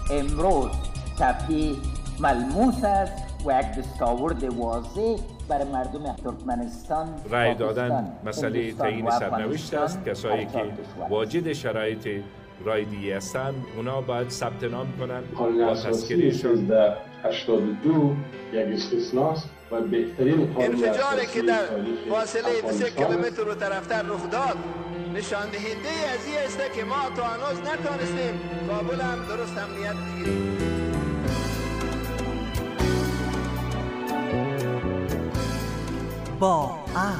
امروز صفحه ملموس است و یک دستاورد واضح برای مردم ترکمنستان رای دادن مسئله تعیین سرنوشت است. کسایی که واجد شرایط رایدی هستند اونا باید ثبت نام کنن با تذکرهشون. 82 یک استثناست و بهترین انفجاری که در فاصله 2 کیلومتر رو طرفتر رخ داد نشان دهنده از این است که ما تا هنوز نتونستیم کابل هم درست امنیت بگیریم. با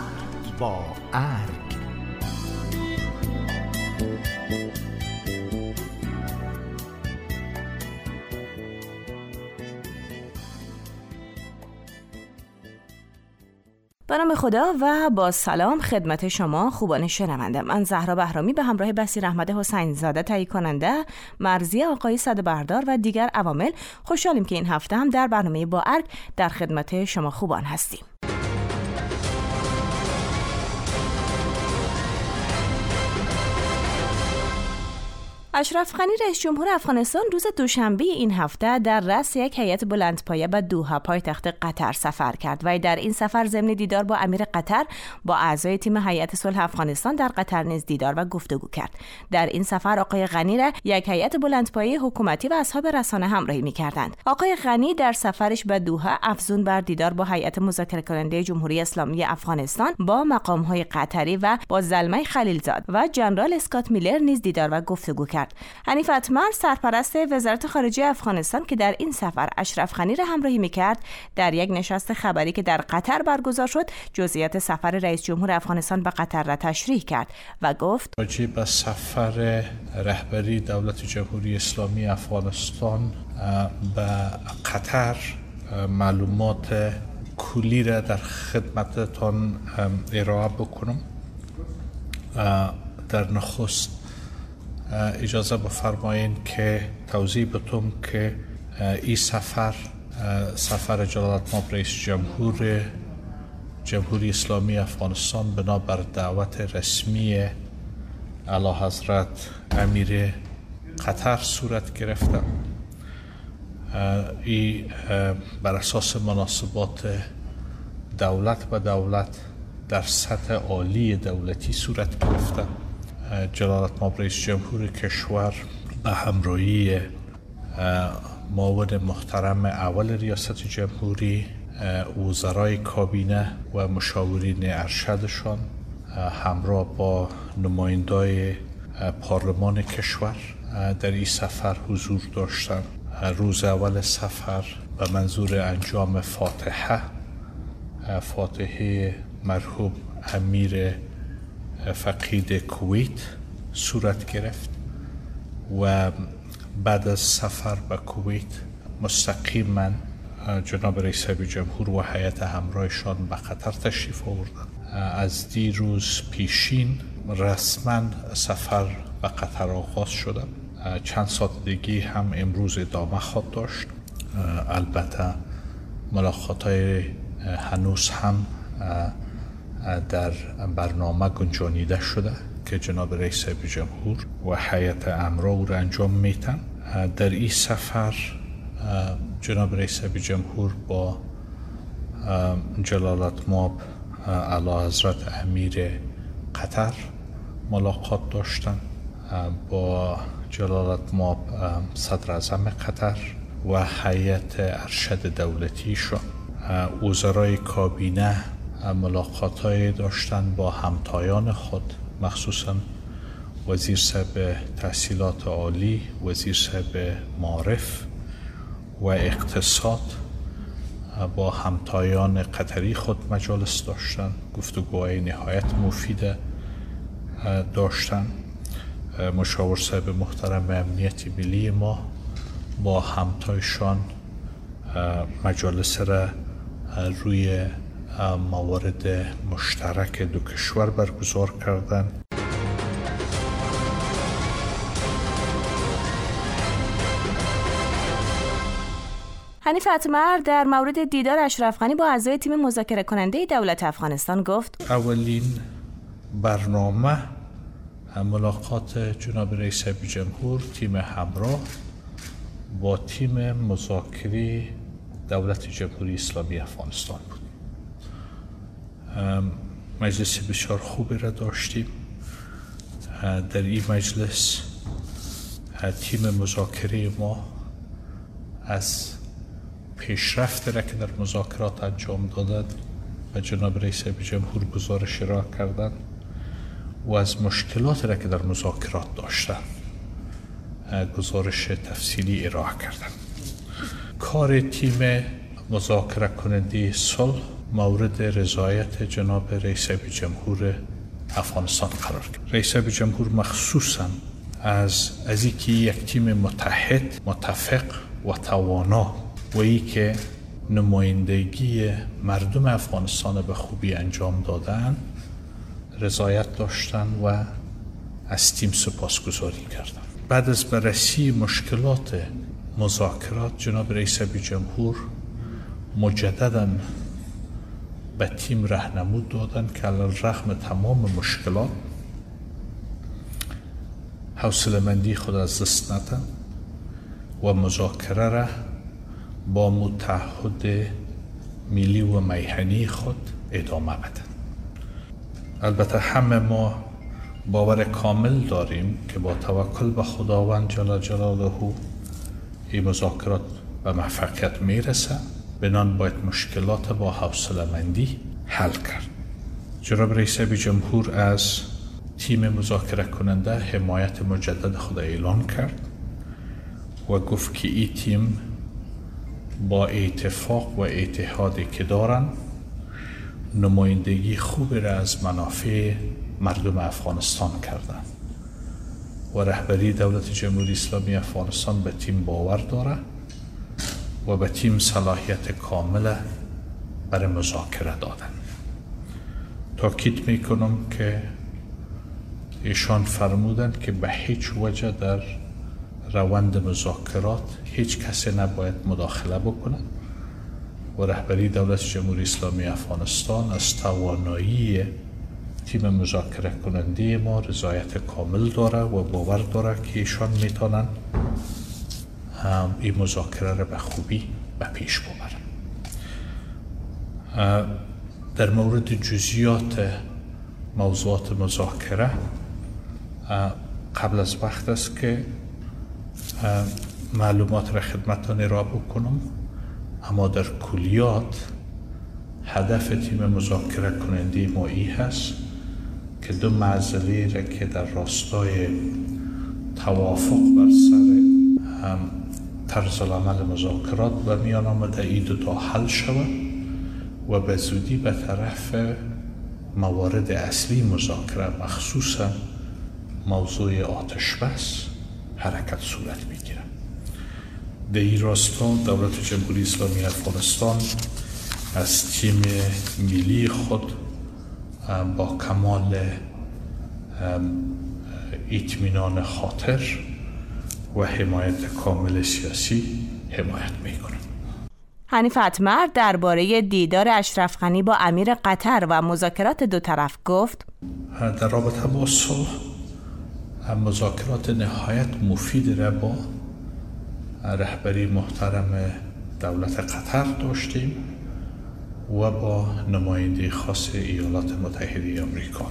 ارگ به نام خدا و با سلام خدمت شما خوبان شنونده. من زهرا بهرامی به همراه بصیر احمد حسین زاده تهیه کننده، مرضیه آقای صدبردار و دیگر عوامل خوشحالیم که این هفته هم در برنامه با ارگ در خدمت شما خوبان هستیم. اشرف غنی رئیس جمهور افغانستان روز دوشنبه این هفته در رأس یک هیئت بلندپایه به دوحه پایتخت قطر سفر کرد و در این سفر ضمن دیدار با امیر قطر با اعضای تیم هیئت صلح افغانستان در قطر نیز دیدار و گفتگو کرد. در این سفر آقای غنی را یک هیئت بلندپایه حکومتی و اصحاب رسانه همراهی می‌کردند. آقای غنی در سفرش به دوحه افزون بر دیدار با هیئت مذاکره کننده جمهوری اسلامی افغانستان با مقام‌های قطری و با زلمه خلیلزاد و جنرال اسکات میلر نیز دیدار و گفتگو کرد. حنیف اتمر سرپرست وزارت خارجه افغانستان که در این سفر اشرف غنی را همراهی می‌کرد، در یک نشست خبری که در قطر برگزار شد جزئیات سفر رئیس جمهور افغانستان به قطر را تشریح کرد و گفت راجع به سفر رهبری دولت جمهوری اسلامی افغانستان به قطر معلومات کلی را در خدمتتان ارائه بکنم. در نخست اجازه بفرمایید که توضیح بدم که این سفر جلالتمآب رئیس جمهور جمهوری اسلامی افغانستان بنابر دعوت رسمی اعلیحضرت امیر قطر صورت گرفته. این بر اساس مناسبات دولت به دولت در سطح عالی دولتی صورت گرفته. جلالتمآب رئیس جمهور کشور به همراهی معاون محترم اول ریاست جمهوری، وزرای کابینه و مشاورین ارشدشان همراه با نمایندای پارلمان کشور در این سفر حضور داشتند. روز اول سفر به منظور انجام فاتحه مرحوم امیر فقید کویت صورت گرفت و بعد از سفر به کویت مستقیما جناب رئیس جمهور و هیئت همراهشان به قطر تشریف آوردند. از دیروز پیشین رسما سفر به قطر آغاز شده. چند ساعت دیگه هم امروز ادامه خواهد داشت. البته ملاقات‌های هنوز هم در برنامه گنجانیده شده که جناب رئیس جمهور و هیئت امرا او را انجام میتن. در این سفر جناب رئیس جمهور با جلالتمآب اعلیحضرت امیر قطر ملاقات داشتن، با جلالتمآب صدر اعظم قطر و هیئت ارشد دولتیشان. وزرای کابینه ملاقات‌های داشتن با همتایان خود، مخصوصاً وزیر صاحب تحصیلات عالی، وزیر صاحب معارف و اقتصاد. با همتایان قطری خود مجالس داشتن، گفتگوهای نهایت مفید داشتن. مشاور صاحب محترم امنیت ملی ما با همتایشان مجالس را روی موارد مشترک دو کشور برگزار کردند. حنیف اتمر در مورد دیدار اشرف غنی با اعضای تیم مذاکره کننده دولت افغانستان گفت: اولین برنامه ملاقات جناب رئیس جمهور، تیم همراه با تیم مذاکره دولت جمهوری اسلامی افغانستان بود. مجلس بسیار خوبی را داشتیم. در این مجلس تیم مذاکره ما از پیشرفت را که در مذاکرات انجام دادند و جناب رئیس جمهور گزارش را کردند و از مشکلات را که در مذاکرات داشتند گزارش تفصیلی ارائه کردند. کار تیم مذاکره کننده صلح مورد رضایت جناب رئیس جمهور افغانستان قرار گرفت. رئیس جمهور مخصوصاً از اینکه یک تیم متحد، متفق و توانا و ای که نمایندگی مردم افغانستان به خوبی انجام دادن رضایت داشتن و از تیم سپاسگزاری کردن. بعد از بررسی مشکلات مذاکرات جناب رئیس جمهور مجدداً به تیم راهنمود دادن که علی‌الرغم تمام مشکلات حوصله‌مندی خود از دست ندن و مذاکره را با متحد ملی و میهنی خود ادامه بدن. البته همه ما باور کامل داریم که با توکل به خداوند جل جلاله این مذاکرات به موفقیت میرسه. بنان باید مشکلات با حوصله‌مندی حل کرد. جناب رئیس جمهور از تیم مذاکره کننده حمایت مجدد خود اعلان کرد و گفت که این تیم با اتفاق و اتحادی که دارن نمایندگی خوبی را از منافع مردم افغانستان کردن و رهبری دولت جمهوری اسلامی افغانستان به تیم باور داره و به تیم صلاحیت کامل برای مذاکره دادن. تاکید میکنم که ایشان فرمودند که به هیچ وجه در روند مذاکرات هیچ کسی نباید مداخله بکنه و رهبری دولت جمهوری اسلامی افغانستان از توانایی تیم مذاکره کننده ما رضایت کامل داره و باور داره که ایشان میتونن این مذاکره را به خوبی به پیش ببرن. در مورد جزئیات موضوعات مذاکره قبل از وقت است که معلومات را خدمتتان ارائه بکنم، اما در کلیات هدف تیم مذاکره کننده ما این هست که دو معضله را که در راستای توافق بر سر طرز العمل مذاکرات و میان آمده این دو تا حل شود و به زودی به طرف موارد اصلی مذاکره مخصوصا موضوع آتش بس حرکت صورت میگیره. در این راستا دولت جمهوری اسلامی افغانستان از تیم ملی خود با کمال اطمینان خاطر و حمایت کامل سیاسی حمایت میکنه. حنیف اتمر درباره دیدار اشرف غنی با امیر قطر و مذاکرات دو طرف گفت: در رابطه با صلح مذاکرات نهایت مفید را با رهبری محترم دولت قطر داشتیم و با نماینده خاص ایالات متحده آمریکا.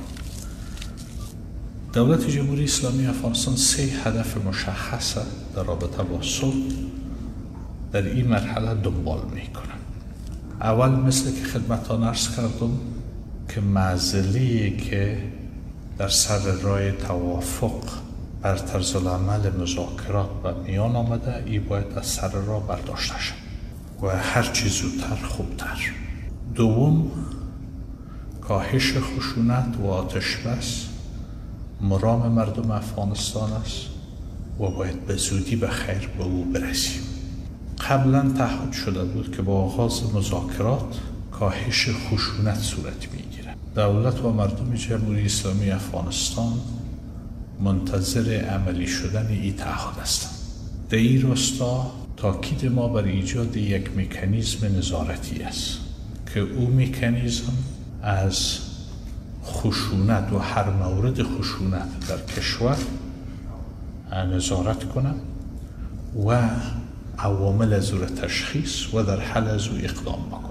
دولت جمهوری اسلامی افغانستان 3 هدف مشخص در رابطه با صلح در این مرحله دنبال میکنه. اول مثل که خدمتتان عرض کردم که معضله‌ای که در سر راه توافق بر طرز العمل مذاکرات به میان آمده ای باید از سر راه برداشته شد و هر چی زودتر خوبتر. دوم، کاهش خشونت و آتش بس مرام مردم افغانستان است و باید به زودی به خیر به او برسیم. قبلا تعهد شده بود که با آغاز مذاکرات کاهش خشونت صورت میگیره. دولت و مردم جمهوری اسلامی افغانستان منتظر عملی شدن این تعهد هستند. در این راستا تاکید ما بر ایجاد یک مکانیزم نظارتی است که او مکانیزم از خشونت و هر مورد خشونت در کشور نظارت کنه و عوامل از او تشخیص و در حل از او اقدام بکنه.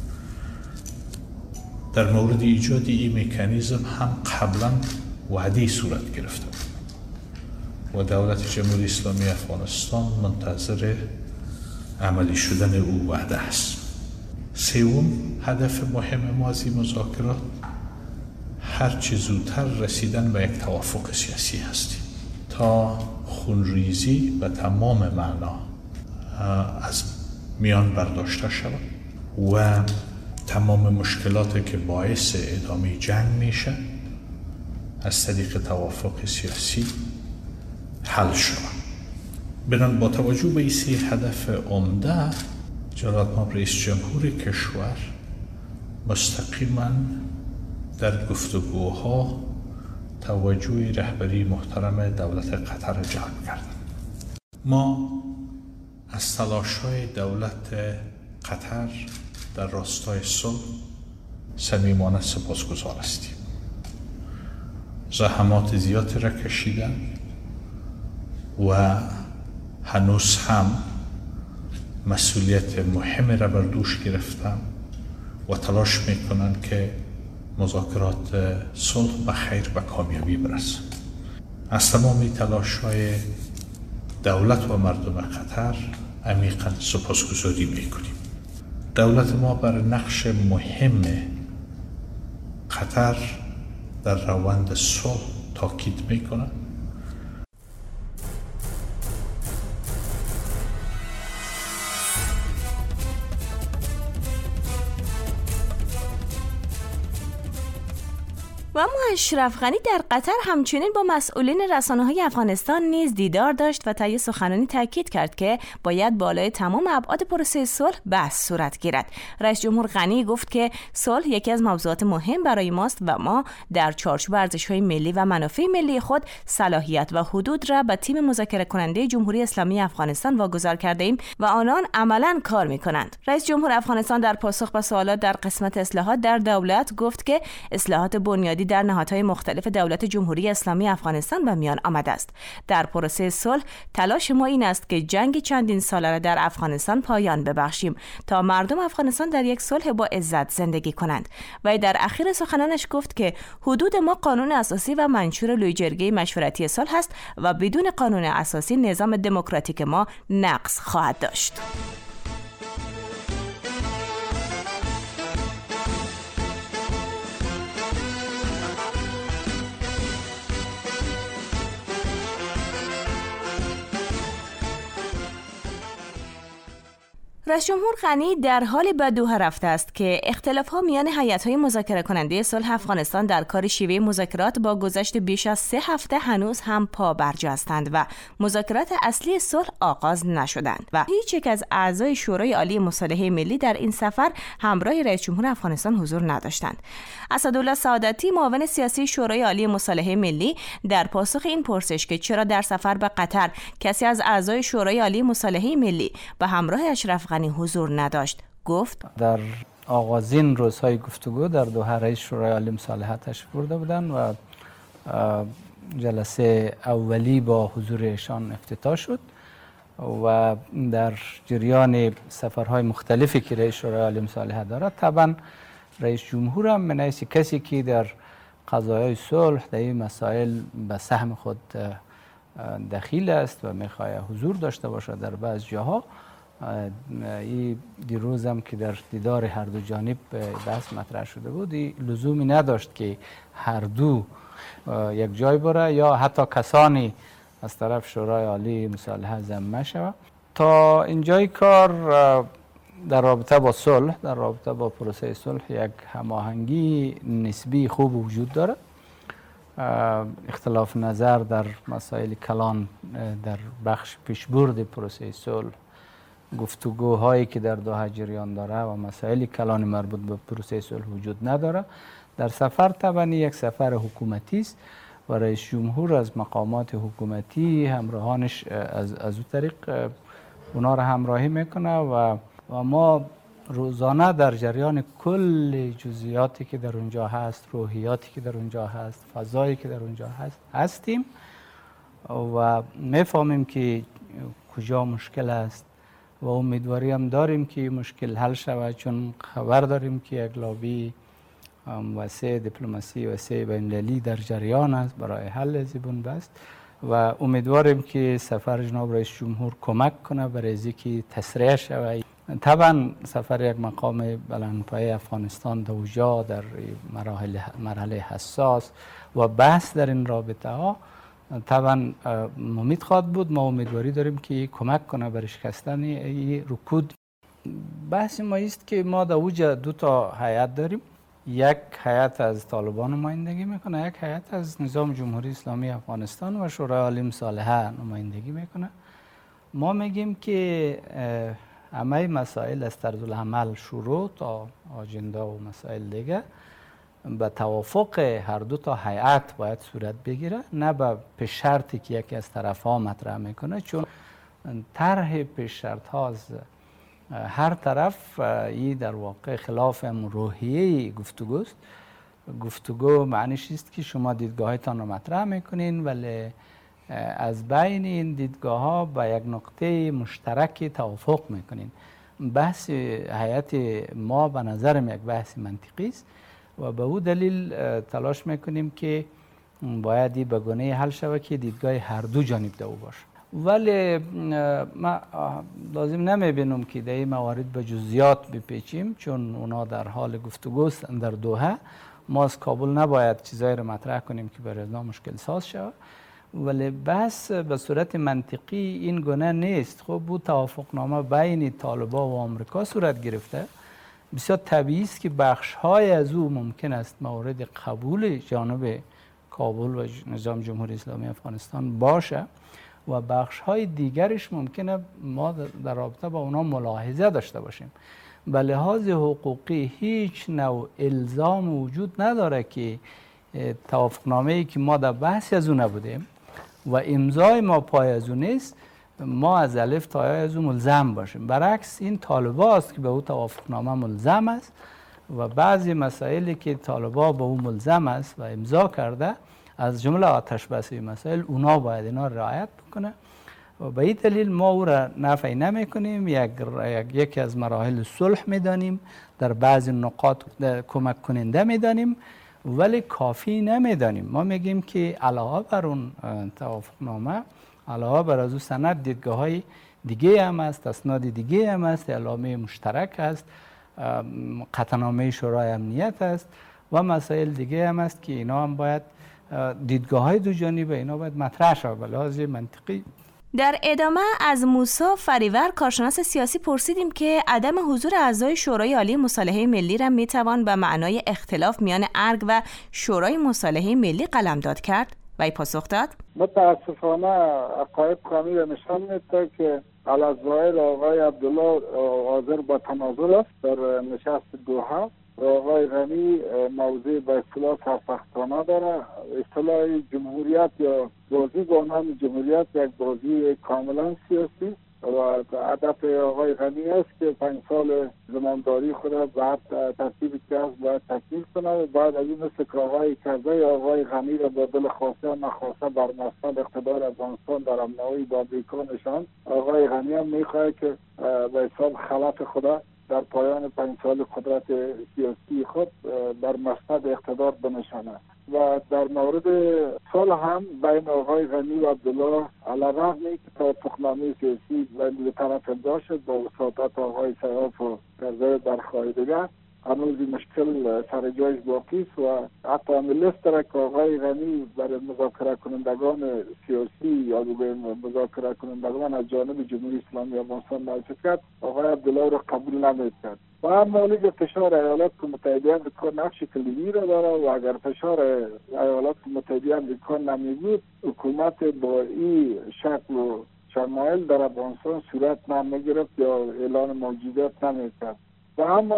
در مورد ایجاد این مکانیزم هم قبلا وعده صورت گرفته و دولت جمهوری اسلامی افغانستان منتظر عملی شدن او وعده است. سوم، هدف مهم ما از این مذاکرات هرچه زودتر رسیدن به یک توافق سیاسی هستیم تا خونریزی به تمام معنا از میان برداشته شود و تمام مشکلاتی که باعث ادامه جنگ میشه از طریق توافق سیاسی حل شود. بنابراین با توجه به این سه هدف عمده، جناب رئیس جمهور کشور مستقیما در گفتگوها توجه رهبری محترم دولت قطر را جلب کردند. ما از تلاش‌های دولت قطر در راستای صلح صمیمانه سپاسگزار هستیم. زحمات زیادی را کشیدن و هنوز هم مسئولیت مهم را بر دوش گرفتن و تلاش میکنن که مذاکرات صلح به خیر و کامیابی برسه. از تمام تلاش‌های دولت و مردم قطر عمیقاً سپاسگزاری میکنیم. دولت ما بر نقش مهم قطر در روند صلح تاکید میکنه. و اما اشرف غنی در قطر همچنین با مسئولین رسانه‌های افغانستان نیز دیدار داشت و طی سخنرانی تاکید کرد که باید بالای تمام ابعاد پروسه صلح بحث صورت گیرد. رئیس جمهور غنی گفت که صلح یکی از موضوعات مهم برای ماست و ما در چارچوب ارزش‌های ملی و منافع ملی خود صلاحیت و حدود را به تیم مذاکره کننده جمهوری اسلامی افغانستان واگذار کرده ایم و آنان عملاً کار می‌کنند. رئیس جمهور افغانستان در پاسخ به سوالات در قسمت اصلاحات در دولت گفت که اصلاحات بنیادی در نهادهای مختلف دولت جمهوری اسلامی افغانستان به میان آمده است. در پروسه صلح تلاش ما این است که جنگ چندین ساله را در افغانستان پایان ببخشیم تا مردم افغانستان در یک صلح با عزت زندگی کنند. و در اخیر سخنانش گفت که حدود ما قانون اساسی و منشور لوی جرگه مشورتی صلح است و بدون قانون اساسی نظام دموکراتیک ما نقص خواهد داشت. رئیس جمهور غنی در حال به دوحه رفته است که اختلاف‌ها میان هیئت‌های مذاکره کننده صلح افغانستان در کار شیوه مذاکرات با گذشت بیش از 3 هفته هنوز هم پا برجا هستند و مذاکرات اصلی صلح آغاز نشدند و هیچ یک از اعضای شورای عالی مصالحه ملی در این سفر همراه رئیس جمهور افغانستان حضور نداشتند. اسدالله سعادتی، معاون سیاسی شورای عالی مصالحه ملی، در پاسخ این پرسش که چرا در سفر به قطر کسی از اعضای شورای عالی مصالحه ملی به همراه اشرف غنی حضور نداشت، گفت در آغازین روزهای گفتگو در دوحه رئیس شورای عالی مصالحه تشریف برده بودند و جلسه اولی با حضور ایشان افتتاح شد و در جریان سفرهای مختلفی که رئیس شورای عالی مصالحه دارد، طبعا رئیس جمهور هم من حیث کسی که در قضایای صلح در این مسائل به سهم خود دخیل است و میخواهد حضور داشته باشد در بعض جاها. این دیروز هم که در دیدار هر دو جانب بحث مطرح شده بود، لزومی نداشت که هر دو یک جای بره یا حتی کسانی از طرف شورای عالی مصالحه ضمه شود. تا اینجای کار در رابطه با صلح، در رابطه با پروسه صلح یک هماهنگی نسبی خوب وجود داره. اختلاف نظر در مسائل کلان در بخش پیشبرد پروسه صلح، گفتگوهایی که در دوحه جریان داره و مسائل کلان مربوط به پروسه صلح وجود نداره. در سفر طبعا یک سفر حکومتی است و رئیس جمهور از مقامات حکومتی همراهانش از او طریق اونا را همراهی میکنه و ما روزانه در جریان کل جزئیاتی که در اونجا هست، روحیاتی که در اونجا هست، فضایی که در اونجا هستیم و میفهمیم که کجا مشکل است و امیدواری هم داریم که مشکل حل شود، چون خبر داریم که یک لابی وسیع دیپلماسی وسیع بین‌المللی در جریان است برای حل از این بحث و امیدواریم که سفر جناب رئیس جمهور کمک کنه برای اینکه تسریع شود. طبعا سفر یک مقام بلندپایه افغانستان در اوجا در مرحله حساس و بحث در این رابطه ها طبعا ممید خواهد بود. ما امیدواری داریم که کمک کنه برای شکستن این رکود. بحث ما است که ما در اوجا 2 هیئت داریم، یک هیئت از طالبان نمایندگی میکنه، یک هیئت از نظام جمهوری اسلامی افغانستان و شورای عالی مصالحه نمایندگی میکنه. ما میگیم که همه مسائل از طرزالعمل شروع تا آجنده و مسائل دیگه به توافق هر 2 هیئت باید صورت بگیره، نه به پیش شرطی که یکی از طرف‌ها مطرح میکنه، چون طرح پیش شرط ها از هر طرف این در واقع خلاف روحیه گفتگوست. گفتگو معنیش است که شما دیدگاهتان رو مطرح میکنین ولی از بین این دیدگاه ها به یک نقطه مشترک توافق میکنین. بحث هیئت ما به نظرم یک بحث منطقی است و به او دلیل تلاش میکنیم که باید به گونه حل شود که دیدگاه هر 2 جانب دو باشه. ولی ما لازم نمیبینم که در این موارد به جزئیات بپیچیم، چون اونا در حال گفتگوست در دوحه. ما از کابل نباید چیزایی رو مطرح کنیم که برای ما مشکل ساز شود، ولی بحث به صورت منطقی این گونه نیست. خب بود توافقنامه بین طالبان و آمریکا صورت گرفته، بسیار طبیعی است که بخش‌های از او ممکن است مورد قبول جانب کابل و نظام جمهوری اسلامی افغانستان باشه و بخش‌های دیگرش ممکنه ما در رابطه با اونا ملاحظه داشته باشیم. به لحاظ حقوقی هیچ نوع الزام وجود نداره که توافقنامه‌ای که ما در بحث از اون نبودیم و امضای ما پای از اون نیست، ما از الف تا یا از اون ملزم باشیم. برعکس این طالبا است که به او توافقنامه ملزم است و بعضی مسائلی که طالبا به او ملزم است و امضا کرده از جمله آتش بسی مسائل اونا باید اینا رعایت بکنه و به این دلیل ما او را نفی نمی کنیم. یکی از مراحل صلح میدانیم، در بعضی نقاط کمک کننده میدانیم ولی کافی نمیدانیم. ما میگیم که علاوه بر اون توافقنامه، علاوه بر از اون سند، دیدگاه های دیگه هم است، اسناد دیگه هم است، اعلامیه مشترک است، قطعنامه شورای امنیت است و مسائل دیگه هم است که اینا هم باید دیدگاه های 2 جانبه اینا باید مطرح شود به لحاظ منطقی. در ادامه از موسی فریور کارشناس سیاسی پرسیدیم که عدم حضور اعضای شورای عالی مصالحه ملی را میتوان به معنای اختلاف میان ارگ و شورای مصالحه ملی قلمداد کرد؟ و ای پاسخ داد: متاسفانه عقاید قومی را نشان میده که الظاهر آقای عبدالله حاضر با تنازل است در نشست دوحه و آقای غنی موضع به اصطلاح سرسختانه داره. اصطلاح جمهوریت یا بازی با نام جمهوریت یک بازی کاملا سیاسی و هدف آقای غنی است که 5 سال زمانداری خود را بعد ترتیبی که است باید تکمیل کنه و بعد از این مثل کارهای کرده آقای غنی را با دل خواسته و نخواسته بر مسند اقتدار افغانستان در امنوی با امریکا نشان. آقای غنی هم میخواهد که به حساب خلف خدا در پایان 5 سال قدرت سیاسی خود بر مسند اقتدار بنشانه. و در مورد صلح هم بین آقای غنی و عبدالله علیرغم اینکه توافقنامه سیاسی بین دو طرف امضا شد با وساطت آقای سیاف و برخواهی دیگر، هنوز مشکل سر جایش باقی است و حتی لیست را که آقای غنی برای مذاکره کنندگان سیاسی یا مذاکره کنندگان از جانب جمهوری اسلامی افغانستان معرفی کرد، آقای عبدالله را قبول نمی‌کرد. و هم مالک فشار ایالات متحده آمریکا نقش کلیدی را داره و اگر فشار ایالات متحده آمریکا نمی‌بود، حکومت با این شکل و شمایل در افغانستان صورت نمی‌گرفت یا اعلان موجودیت نمی‌کرد. و هم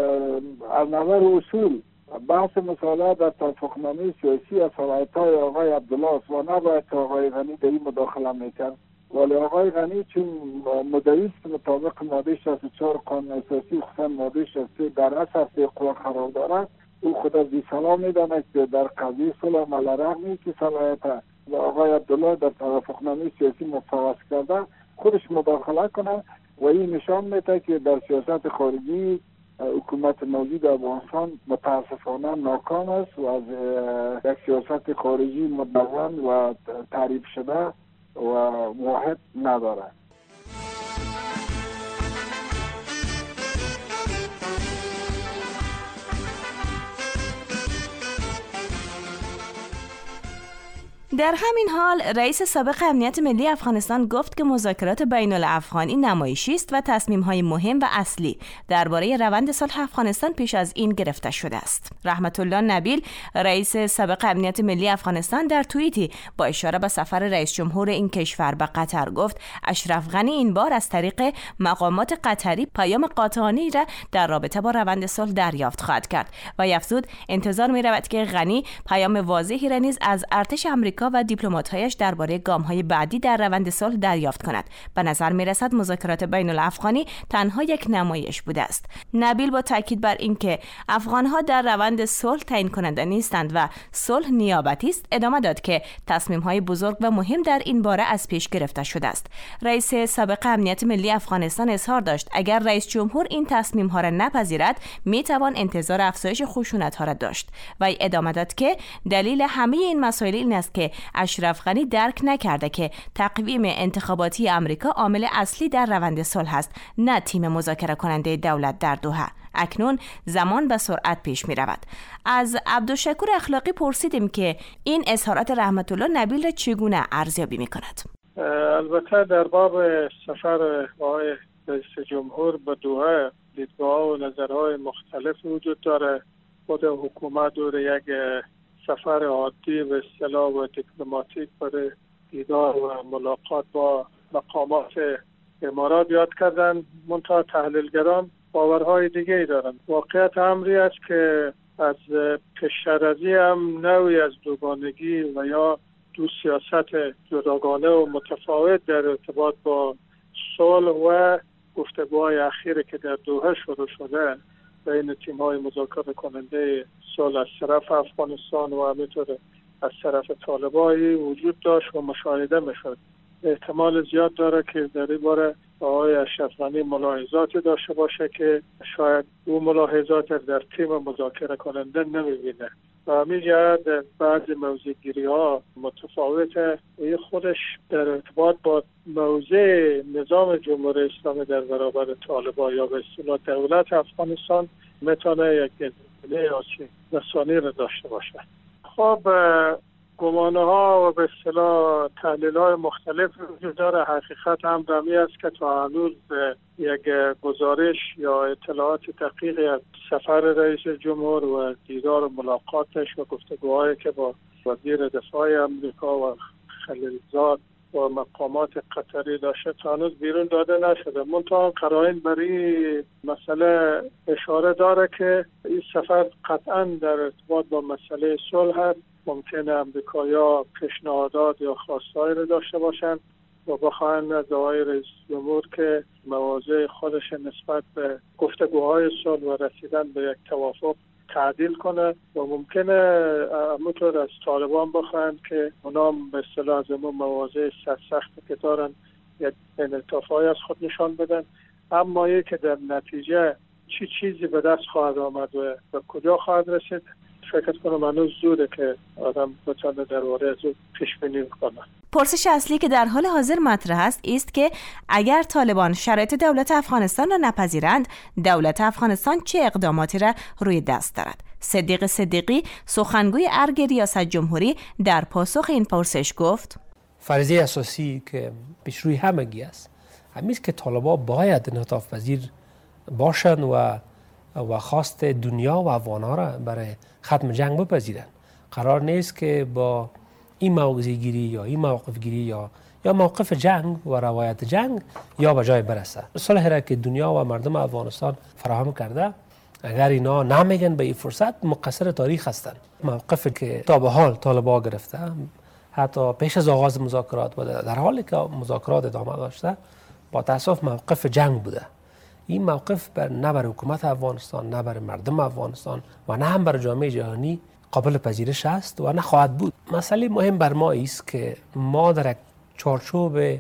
از نظر اصول بحث مصالحه در توافقنامه سیاسی از صلاحیت‌های آقای عبدالله است و نباید آقای غنی در این مداخله میکرد. ولی آقای غنی چون مدعی است که مطابق ماده 64 قانون اساسی خصوصا ماده 63 در اساس قوا قرار دارد، او خود از سلام میداند که در قضیه صلح علیرغم که صلاحیت و آقای عبدالله در توافقنامه سیاسی متوسط کرده خودش مداخله کنه و این نشان میده که در سیاست خارجی حکومت موجود افغانستان متاسفانه ناکام است و از یک سیاست خارجی مدون و تعریف شده و واحد نداره. در همین حال رئیس سابق امنیت ملی افغانستان گفت که مذاکرات بین الافغانی نمایشی است و تصمیم‌های مهم و اصلی درباره روند صلح افغانستان پیش از این گرفته شده است. رحمت الله نبیل رئیس سابق امنیت ملی افغانستان در توییتی با اشاره به سفر رئیس جمهور این کشور به قطر گفت اشرف غنی این بار از طریق مقامات قطری پیام قاطعانه‌ای را در رابطه با روند صلح دریافت خواهد کرد و افزود انتظار می‌رود که غنی پیام واضحی را نیز از ارتش آمریکا و دیپلمات‌هایش درباره گام‌های بعدی در روند صلح دریافت کند. به نظر می‌رسد مذاکرات بین الافغانی تنها یک نمایش بوده است. نبیل با تاکید بر اینکه افغان‌ها در روند صلح تعیین کننده نیستند و صلح نیابتی است، ادامه داد که تصمیم‌های بزرگ و مهم در این باره از پیش گرفته شده است. رئیس سابق امنیت ملی افغانستان اظهار داشت اگر رئیس جمهور این تصمیم‌ها را نپذیرد، می‌توان انتظار افزایش خشونت‌ها را داشت. و ادامه داد که دلیل همه این مسائل این است که اشرف غنی درک نکرده که تقویم انتخاباتی آمریکا عامل اصلی در روند صلح است، نه تیم مذاکره کننده دولت در دوحه. اکنون زمان به سرعت پیش می رود. از عبدالشکور اخلاقی پرسیدیم که این اظهارات رحمت الله نبیل را چگونه ارزیابی می کند؟ البته در باب سفر آقای رئیس جمهور به دوحه دیدگاه و نظرهای مختلف وجود داره. خود حکومت دور یک سفر عادی به اصطلاح و دیپلماتیک برای دیدار و ملاقات با مقامات امارات یاد کردن، منتها تحلیلگران باورهای دیگه دارن. واقعیت امری است که از پیش‌روی هم نوعی از دوگانگی و یا دو سیاست جداگانه و متفاوت در ارتباط با صلح و گفتگوهای اخیری که در دوحه شروع شده بین تیم‌های مذاکره کننده صلح از طرف افغانستان و همینطور از طرف طالبانی وجود داشت و مشاهده می‌شد. احتمال زیاد داره که در این باره آقای اشرف غنی ملاحظاتی داشته باشه که شاید او ملاحظات در تیم مذاکره کننده نمی‌بینه. و همین جهت بعضی موضع‌گیری‌ها متفاوته. این خودش در ارتباط با موضع نظام جمهوری اسلامی در برابر طالبان یا به اصطلاح دولت افغانستان میتونه یک نتیجه رسانی را داشته باشه. خب گمانه ها و به اصطلاح تحلیل های مختلف وجود داره. حقیقت هم رمی است که تا هنوز یک گزارش یا اطلاعات دقیقی از سفر رئیس جمهور و دیدار و ملاقاتش و گفتگوهایی که با وزیر دفاع امریکا و خلیلزاد و مقامات قطری داشته تا هنوز بیرون داده نشده. منتها قرائن برای مسئله اشاره داره که این سفر قطعا در ارتباط با مسئله صلح هست. ممکنه امریکایی‌ها پیشنهادات یا خواستهایی رو داشته باشند و بخواهند از آقای رئیس جمهور که مواضع خودش نسبت به گفتگوهای صلح و رسیدن به یک توافق تعدیل کنه و ممکنه همونطور از طالبان بخواهند که اونا به اصطلاح از اون مواضع سختی که دارن یک انعطاف‌های از خود نشان بدن. اما یک که در نتیجه چیزی به دست خواهد آمد و به کجا خواهد رسید فکر کنم هنوز زوده که آدم بتونه درباره از اون پیش بینی کنه. پرسش اصلی که در حال حاضر مطرح است که اگر طالبان شرایط دولت افغانستان را نپذیرند، دولت افغانستان چه اقداماتی را روی دست دارد؟ صدیق صدیقی سخنگوی ارگ ریاست جمهوری در پاسخ این پرسش گفت: فرضیه اساسی که پیش روی همگی است همین است که طالبان باید انعطاف پذیر باشند و خواست دنیا و افغان‌ها را برای ختم جنگ بپذیرند. قرار نیست که با این موضع گیری یا این موقف گیری یا موقف جنگ و روایت جنگ یا به جای برسه. صلح را که دنیا و مردم افغانستان فراهم کرده، اگر اینا نمیگن به این فرصت، مقصر تاریخ هستند. موقفی که تا به حال طالبان گرفته، حتی پیش از آغاز مذاکرات و در حالی که مذاکرات ادامه داشته، با تأسف موقف جنگ بوده. این موقف نه بر حکومت افغانستان، نه بر مردم افغانستان و نه هم بر جامعه جهانی قابل پذیرش است و نه خواهد بود. مسئله مهم بر ما است که ما در یک چارچوب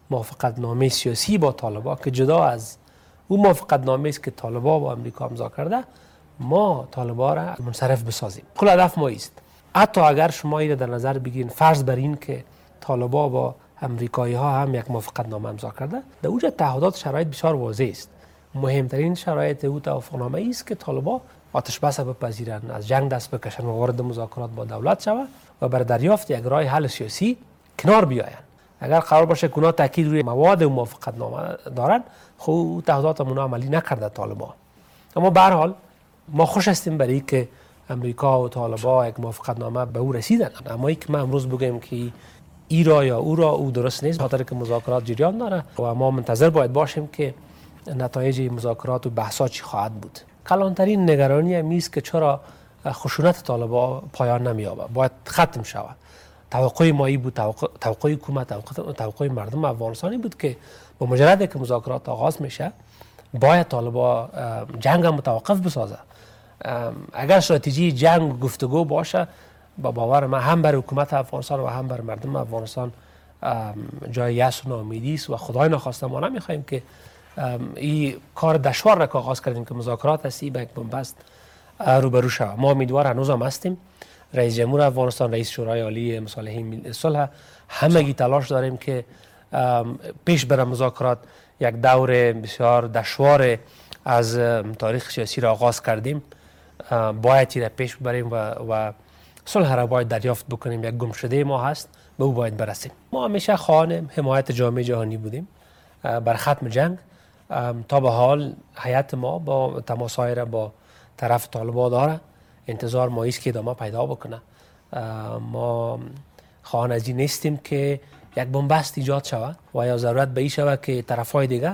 موافقت نامه سیاسی با طالبان که جدا از اون موافقت نامه است که طالبان با امریکا امضا کرده، ما طالبان را منصرف بسازیم. کل هدف ما است. حتی اگر شما این در نظر بگیرین فرض بر این که طالبان با امریکایی ها هم یک موافقت نامه امضا کرده، در اونجا تعهدات شرایط بسیار واضح است. مهمترین شرایط او توافقنامه است که طالبان آتش بس بپذیرند، از جنگ دست بکشند و وارد مذاکرات با دولت شوند و بر دریافت یک راه حل سیاسی کنار بیایند. اگر قرار باشه که اونا تاکید روی مواد موافقت نامه دارن، خب تعهدات اونا عملی نکرده طالبان. اما به هر حال ما خوش هستیم برای که امریکا و طالبان یک موافقت نامه به او رسیدن. اما این که ما امروز بگیم که ای را یا او درست نیست، خاطر که مذاکرات جریان داره و ما منتظر باید باشیم که نتایج مذاکرات و بحث‌ها چی خواهد بود. کلانترین نگرانی هم است که چرا خشونت طالبان پایان نمی‌یابد، باید ختم شود. توقع ما بود، توقع حکومت، توقع مردم افغانستانی بود که با مجرد که مذاکرات آغاز میشه باید طالبان جنگ هم متوقف بسازه. اگر استراتژی جنگ گفتگو باشه، با باور من هم بر حکومت افغانستان و هم بر مردم افغانستان جای یأس و ناامیدی است و خدای نخواسته ما نمیخوایم که این کار دشوار را که آغاز کردیم که مذاکرات هستی به یک بنبست روبرو شود. ما امیدوار هنوز هم هستیم. رئیس جمهور افغانستان، رئیس شورای عالی مصالحه صلح، همگی تلاش داریم که پیش بر مذاکرات. یک دور بسیار دشوار از تاریخ سیاسی را آغاز کردیم، باید را پیش ببریم و صلح را باید دریافت بکنیم. یک گمشده ما هست، به او باید برسیم. ما همیشه خواهان حمایت جامعه جهانی بودیم بر ختم جنگ. تا به حال هیئت ما با تماس‌های را با طرف طالبان داره. انتظار ما است که ادامه پیدا بکنه. ما خواهان از این نیستیم که یک بنبست ایجاد شود و یا ضرورت به این شود که طرفای دیگه،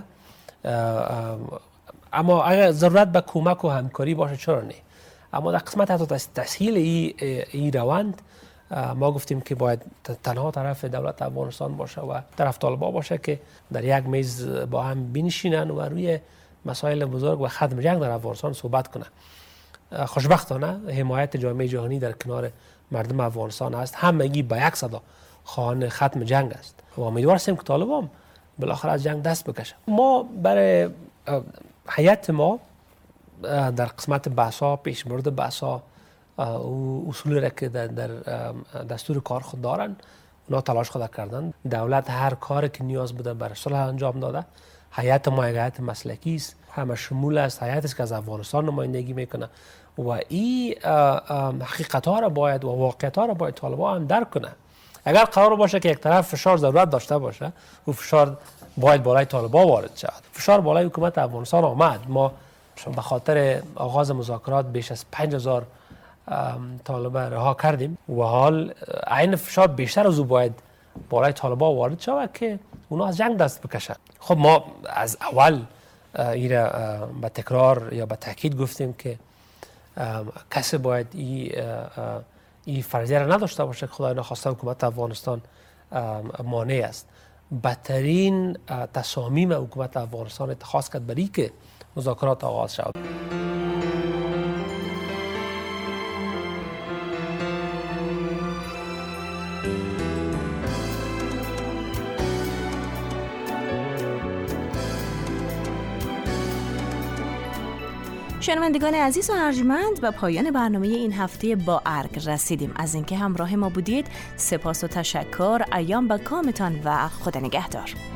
اما اگر ضرورت به کمک و همکاری باشه چرا نه. اما در قسمت حتی تسهیل این روند ما گفتیم که باید تنها طرف دولت افغانستان باشه و طرف طالبان باشه که در یک میز با هم بنشینن و روی مسائل بزرگ و ختم جنگ در افغانستان صحبت کنن. خوشبختانه حمایت جامعه جهانی در کنار مردم افغانستان است. همگی با یک صدا خواهان ختم جنگ است و امیدوار هستیم که طالبان بالاخره از جنگ دست بکشه. ما برای هیئت ما در قسمت بحث‌ها، پیشبرد بحث‌ها، اصولی را که در دستور کار خود دارن، اونا تلاش خود کردن. دولت هر کاری که نیاز بوده برای صلح انجام داده. هیئت ما یک هیئت مسلکی است، همه شمول است، هیئتی است که از افغانستان نمایندگی میکنه و این حقیقت‌ها را باید و واقعیت‌ها را باید طالبان هم درک کنه. اگر قرار باشه که یک طرف فشار ضرورت داشته باشه، و فشار باید بالای طالبان وارد شود. فشار بالای حکومت افغانستان آمد. ما به خاطر آغاز مذاکرات بیش از 5000 طالبان رها کردیم و حال عین فشار بیشتر از او باید بالای طالبان وارد شود که اونا از جنگ دست بکشن. خب ما از اول این را به تکرار یا به تاکید گفتیم که کسی باید این فرضیه را نداشته باشه که خدای نخواسته حکومت افغانستان مانع است. بدترین تصامیم حکومت افغانستان اتخاذ کرد برای که مذاکرات آغاز شد. شنوندگان عزیز و ارجمند، به پایان برنامه این هفته با ارگ رسیدیم. از اینکه همراه ما بودید سپاس و تشکر. ایام به کامتان و خدا نگهدار.